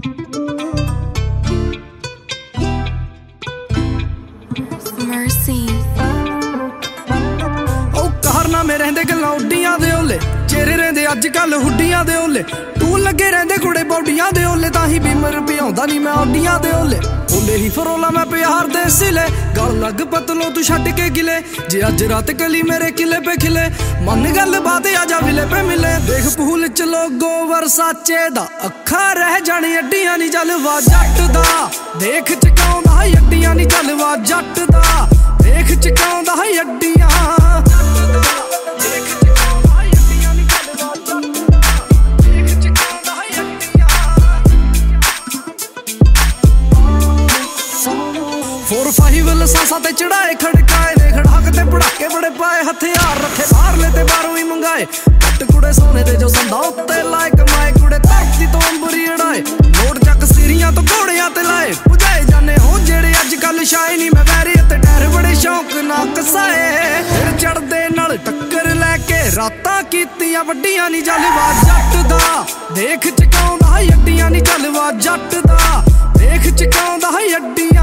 कारनामे रहंदे गल्लां उड्डियां दे ओले, चेहरे रहंदे अज कल हुड्डियां दे ओले। टूल लगे रहंदे कुड़े बौडियां दे ओले, ताही बीमर पियाउंदा नी मैं औडियां दे ओले। ओले ही फरोला मैं प्यार दे सिले, गल लग पतलों तू छड्ड के गिले। जे अज रात कली मेरे किले पे खिले, मन गल बात आजा विले पे मिले। देख पूल च लोगो वरसाचे दा, अखा रह जानी अड्डियां नी जलवा जट दा। देख चकाउंदा अड्डियां नी जलवा जट दा, देख चकाउंदा अड्डियां। फोर फाइव लसासा ते चढ़ाए खड़काए, दे खड़ाक ते पड़ाके बड़े पाए। हथियार रखे बाहर ले ते बाहरों ही मंगाए, कट कुड़े सोने दे जो संदा उत्ते लाए। कमाए कुड़े धरती तो अंबरी उड़ाए, नोट चक सीरियां तो घोड़ियां ते लाए। पुजाए जाने हो जेड़े अज कल शाए नी, मैं वैरी ते डर बड़े शौक ना कसाए। फिर चढ़दे नाल टक्कर लैके रातां कीतियां वड्डियां नी जलवा जट दा। देख चकाउंदा अड्डियां नी जलवा जट दा, देख चकाउंदा अड्डियां।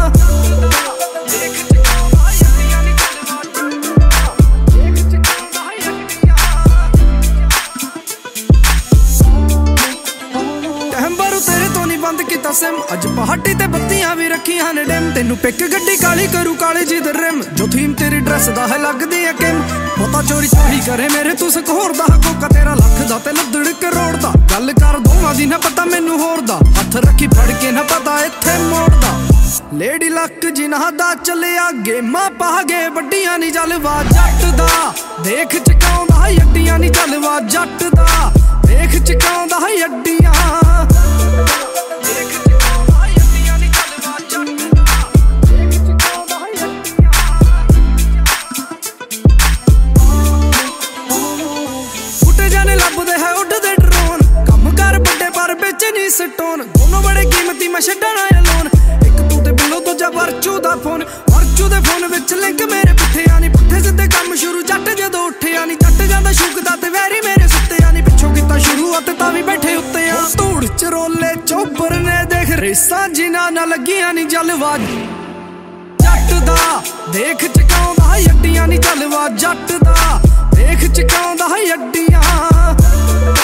सिम अज पहाड़ी ते बत्तियां भी रखियां ने डिम, तेनू पिक गड्डी काली करू काले जी दे रिम। जो थीम तेरी ड्रेस दा है लगदी है किम, पता चोरी चोरी करे मेरे तू सकोर दा। कोका तेरा लख दा ते लद्दड़ करोड़ दा, गल कर दोवां दी ना पता मैनू होर दा। हथ रखी फड़ के ना पता इत्थे मोड़ दा। लेडी लक जिन्हां दा चलिया गेमां पा गए वड्डियां नी जलवा जट दा। देख चकाउंदा अड्डियां नी जलवा जट दा, देख चकाउंदा अड्डियां। स्टोन दोनों बड़े कीमती मैं छड्डना है लोन, एक तू ते बिलो दूजा वरचू दा फोन। वरचू दे फोन विच लिंक मेरे पुठे आनी, पुठे सिद्धे काम शुरू जट जदों उठे आनी। जट जांदा शुकदा ते वैरी मेरे सुत्ते आनी, पिछों कीता शुरुआत तां वी बैठे उत्ते आ। धूड़ च रोले चोबर ने देख रेसां जिन्हां ना लगियां नी जलवा जट दा। देख चकाउंदा अड्डियां नी जलवा जट दा, देख चकाउंदा अड्डियां।